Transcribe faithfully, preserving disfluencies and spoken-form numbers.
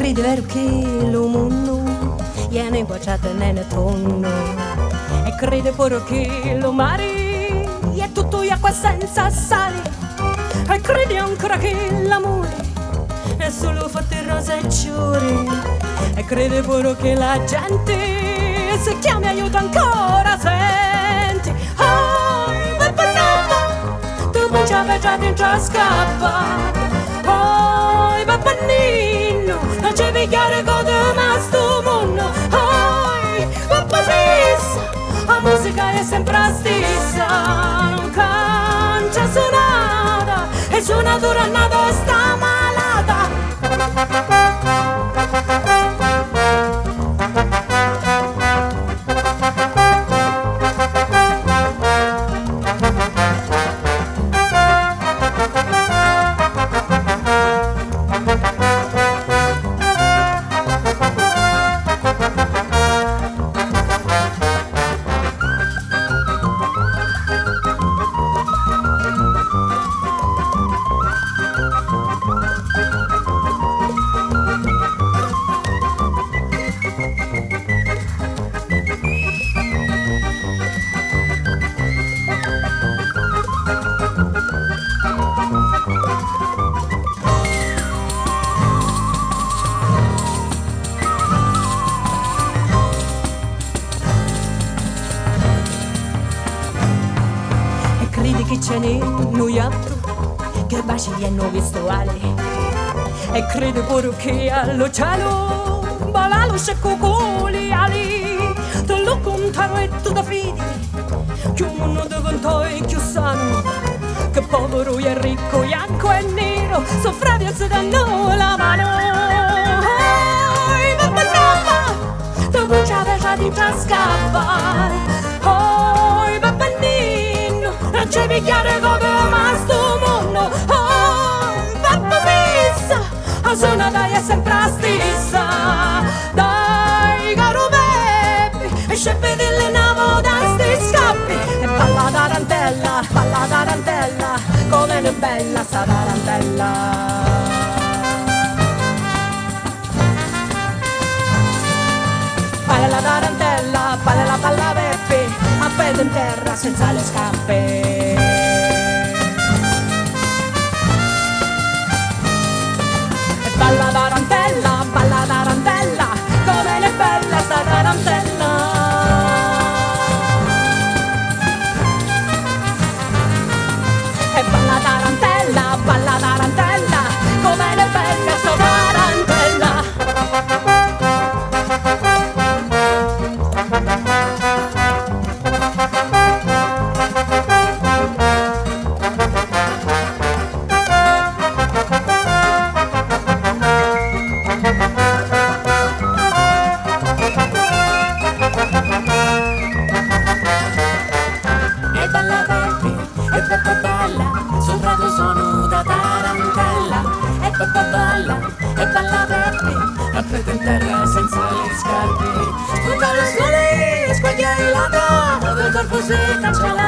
credi vero che lo mondo viene guacciato nel tonno e crede pure che lo mare è tutto acqua senza sale e credi ancora che l'amore è solo fatto di rose e ciuri e crede pure che la gente se chiami aiuto ancora senti oh, tu non ci avevi già dentro a scappare oh, papannino non ci pigliare con te ma sto mondo oh, papà fissa la musica è sempre la stessa non cambia suonata e suonatura nata sta malata. Credi che ce n'è noi altro che baci e hanno visto ali e credi pure che allo cielo balla lo scecco con le ali te lo contano e tu da fidi che un mondo di conto è più sano che povero e ricco bianco e nero soffravi e si danno la mano oh, mamma mamma tu non ci avevi già di scappare oh, papà non ci pigliare come ma sto mondo oh, papà fissa la suonata è sempre la stessa dai caro Peppi e sceppe delle navo da sti scappi e balla tarantella, balla tarantella come è bella sta tarantella. Balla la tarantella, balla la palla Peppi a pedo in terra senza le scarpe. E balla tarantella, balla tarantella, come è bella sta tarantella. E balla tarantella, balla tarantella, come è bella sta tarantella. E balla Peppi, a petto in terra senza le scarpe. Spunta lo sole, squaglia il lato, dove il corpo si cancella.